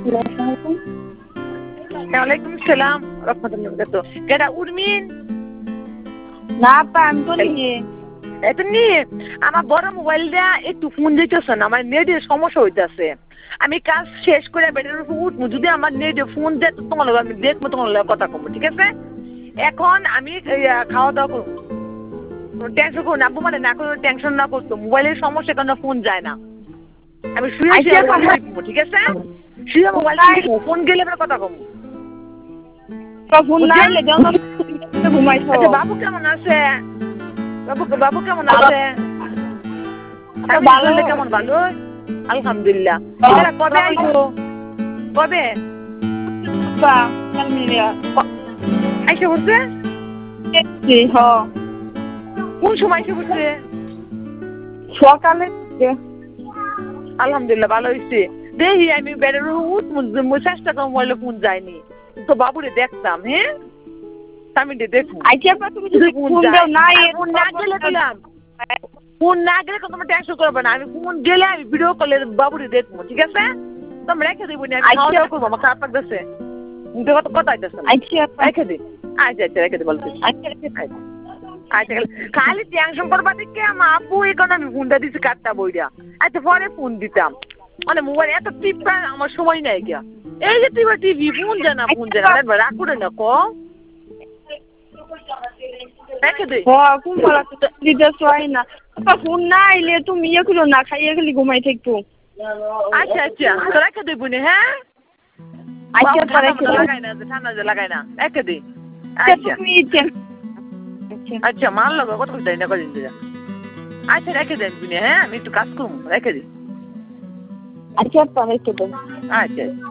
ওয়ালাইকুম সালাম রাহমাতুল্লাহি ওয়া বারাকাতুহু। কেডা উর্মিন? না আপা আমি তো নিয়ে এত নিয়ে আমার বড় মোবাইল দিয়া একটু ফোন দিতেছে না, আমার নেটের সমস্যা হইতাছে। আমি কাজ শেষ করে বেডের উপর উঠবো, যদি আমার নেটে ফোন দেয় তো তোমার লগে আমি দেখবো, তোমার লগে কথা কমবো, ঠিক আছে? এখন আমি খাওয়া দাওয়া করবো, টেনশন করো না আব্বু, মানে না করে টেনশন না করতো, মোবাইলের সমস্যা কারণে ফোন যায় না। আমি শুয়ে শুয়ে মোবাইল টিপবো, ঠিক আছে? শুয়ে মোবাইল টিপবো, ফোন গেলে আমরা কথা কমবো। ফোন না এলে ঘুমাইছো। আচ্ছা বাবু কেমন আছে? বাবু কেমন আছে? ভালো। কেমন? ভালো আলহামদুলিল্লাহ। কবে আইছো? কবে আইসে বলছে? কোন সময় আইসে বলছে? সকালে। আলহামদুলিল্লাহ ভালো হয়েছে। দেখি আমি বেড়ে চেষ্টা করবো, মোবাইলে ফোন যায়নি তো বাবুরে দেখতাম। হ্যাঁ আমি দেখুন ফোন না গেলে দিলাম, ফোন না গেলে তোমার টেনশন করবে না, আমি ফোন গেলে আমি ভিডিও কলে বাবুরে দেখবো, ঠিক আছে? তুমি রেখে দিবো না, আমি খাওয়া দাওয়া করবো, আমার খারাপ লাগতেছে, কত কথা আইতেছে রেখে দিই। আচ্ছা আচ্ছা রেখে দিই, বলছি আচ্ছা খালি টেনশন করবা দেখে আমার আব্বু এই কারণে আমি ফোনটা দিচ্ছি কাটটা বইটা। আচ্ছা পরে ফোন দিতাম, মানে মোবাইল এত টিপা আমার সময় নাই গিয়া। এই যে টিপা টিভি ফোন জানা রাগ করে না ক রেখে দিই। ফোন না আইলে তুমি ইয়ে করো না, খাইয়ে খালি ঘুমাই থাকবো। আচ্ছা আচ্ছা রেখে দেবো না। হ্যাঁ লাগাই না, ঠান্ডা যে লাগাই না, রেখে দিই। আচ্ছা আচ্ছা মাল লাগা কত দেয় না কদিন দিলা। আচ্ছা রেখে দেন তুমি। হ্যাঁ আমি একটু কাজ করবো, রেখে দিই। আচ্ছা রেখে দেন। আচ্ছা।